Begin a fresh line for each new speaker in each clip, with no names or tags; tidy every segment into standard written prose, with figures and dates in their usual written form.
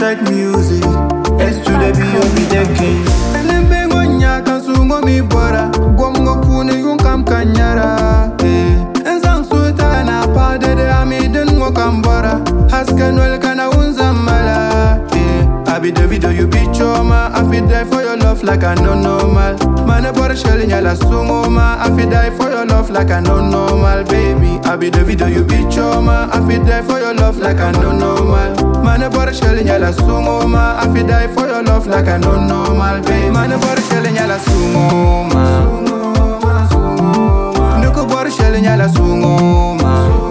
like music. S to the B, you'll be the king. And then bang on ya, can soon go me bora. Gomgo pune, you come kanyara. And some sultana, pardon the army, then go kambora. Haskan well, kana unzamala. I be the video, you be choma. I feel die for your love like I know normal. Man, bora shelling yala sungoma. I feel die for your love like I know normal, baby. I be the video, you be choma. I feel die for your love like I know normal. Man, bora shelling yala sungoma. I feel die for your love like I know normal, baby. Man, bora shelling yala sungoma. Nuku bora shelling yala sungoma.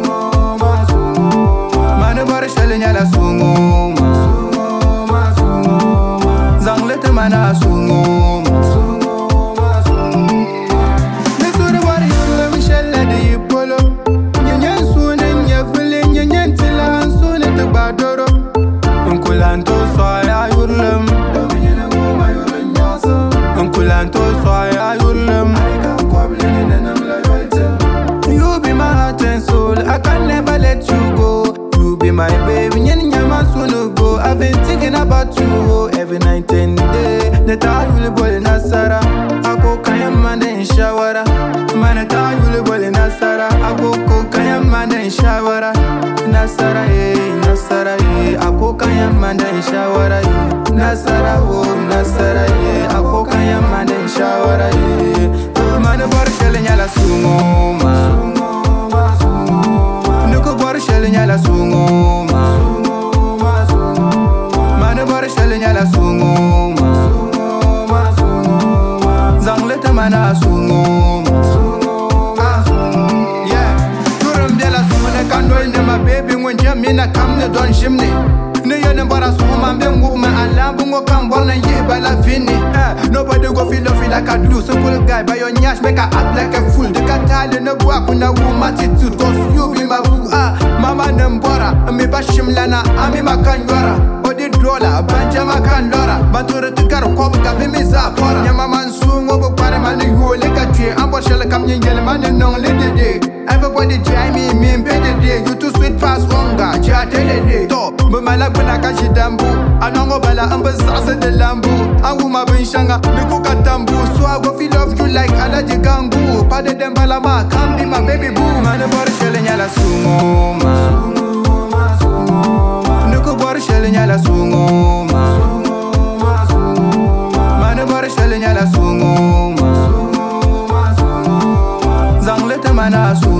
Man, bora shelling yala sungoma. Mana sungoma. Nesuri wari yule mishele di ipolo. Nyenyen sune nyefili nyenyen tila hansune tubadoro. Unkulanto soya yurlem. Unkulanto soya yurlem. You be my heart and soul, I can never let you go. You be my baby, nyen nyama sunu go. I've been thinking about you every night and day. The time will ball in Nasara. I go kayam man in shawara. Man, the time will ball in Nasara. I go kayam man in shawara. Nasara, Nasara, I go kayam man in shawara. Nasara, Nasara, I go kayam man in shawara. Man, the bar shelling yala sungoma. Nuku bar shelling yala sungoma. Man, the bar shelling yala sungoma. Mana sungoma. Yeah, Surum de la Sumana Kandol de my baby when Jamina come the Don Shimney. Nayan Bara Suma, then woman, and Lambungo come one and ye by la fini. Nobody go feel like I do. Simple guy by your nyash make her act like a fool. The cat in the book when I womb attitude. Cause you be my boo. Mama Nambora, me Bashim Lana, Ami Makanyora. Odi Drola, Banjama Kandora. Bantura to Karakob, Kabimiza, Pora. Yamaman soon over Paraman, you look at you. I'm what shall I come in Yelman and no little day. Everybody try me, better day. You too sweet fast longer, Jatele day. Top, but my lap when I catch it dambu. I don't go bala ambassador the lambu. I will my benshanga, the kukatambu. So I go feel love you like Alaji Gangu. Pada dem balama, come be my baby boo. Man, the body shelling yala sungoma. Nuku body shelling yala sungoma. Man, the body shelling yala sungoma. Zang let mana sungoma.